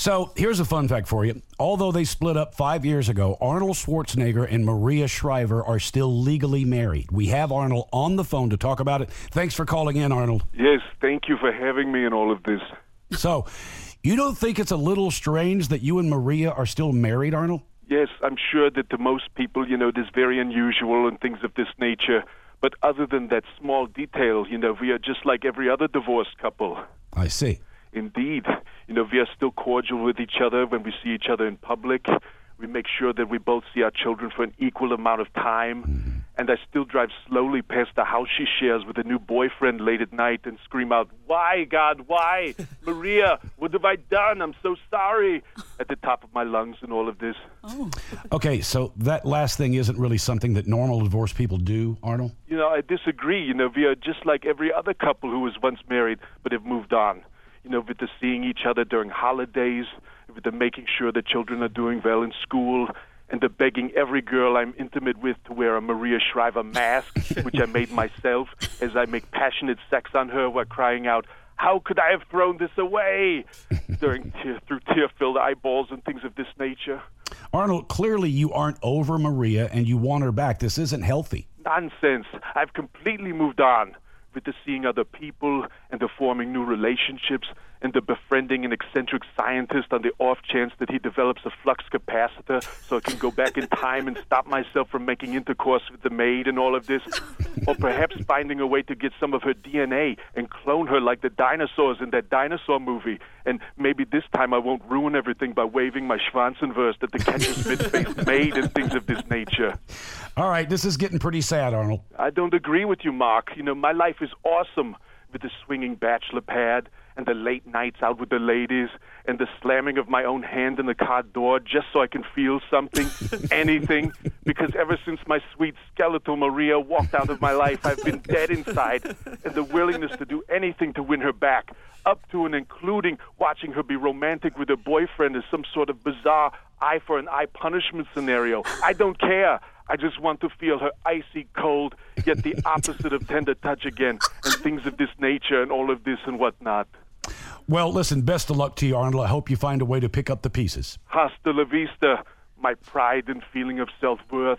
So here's a fun fact for you. Although they split up 5 years ago, Arnold Schwarzenegger and Maria Shriver are still legally married. We have Arnold on the phone to talk about it. Thanks for calling in, Arnold. Yes, thank you for having me in all of this. So, you don't think it's a little strange that you and Maria are still married, Arnold? Yes, I'm sure that to most people, this is very unusual and things of this nature. But other than that small detail, we are just like every other divorced couple. I see. Indeed. We are still cordial with each other when we see each other in public. We make sure that we both see our children for an equal amount of time. Mm-hmm. And I still drive slowly past the house she shares with a new boyfriend late at night and scream out, "Why, God, why? Maria, what have I done? I'm so sorry," at the top of my lungs and all of this. Oh. Okay, so that last thing isn't really something that normal divorced people do, Arnold? I disagree. We are just like every other couple who was once married but have moved on. With the seeing each other during holidays, with the making sure the children are doing well in school, and the begging every girl I'm intimate with to wear a Maria Shriver mask, which I made myself, as I make passionate sex on her while crying out, "How could I have thrown this away?" through tear-filled eyeballs and things of this nature. Arnold, clearly you aren't over Maria and you want her back. This isn't healthy. Nonsense. I've completely moved on with the seeing other people and the forming new relationships and the befriending an eccentric scientist on the off chance that he develops a flux capacitor so I can go back in time and stop myself from making intercourse with the maid and all of this. Or perhaps finding a way to get some of her DNA and clone her like the dinosaurs in that dinosaur movie. And maybe this time I won't ruin everything by waving my Schwanzenwurst at the Catcher-Smith-faced maid and things of this nature. All right, this is getting pretty sad, Arnold. I don't agree with you, Mark. My life is awesome with the swinging bachelor pad and the late nights out with the ladies and the slamming of my own hand in the car door just so I can feel something, anything, because ever since my sweet skeletal Maria walked out of my life, I've been dead inside, and the willingness to do anything to win her back, up to and including watching her be romantic with her boyfriend is some sort of bizarre eye-for-an-eye punishment scenario. I don't care. I just want to feel her icy cold, yet the opposite of tender touch again, and things of this nature and all of this and whatnot. Well, listen, best of luck to you, Arnold. I hope you find a way to pick up the pieces. Hasta la vista, my pride and feeling of self-worth.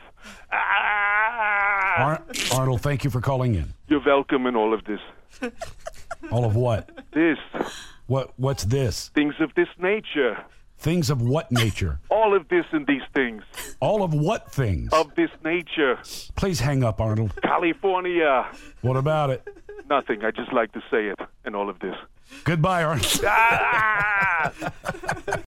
Arnold, thank you for calling in. You're welcome in all of this. All of what? This. What's this? Things of this nature. Things of what nature? All of this and these things. All of what things? Of this nature. Please hang up, Arnold. California. What about it? Nothing. I just like to say it and all of this. Goodbye, Arnold.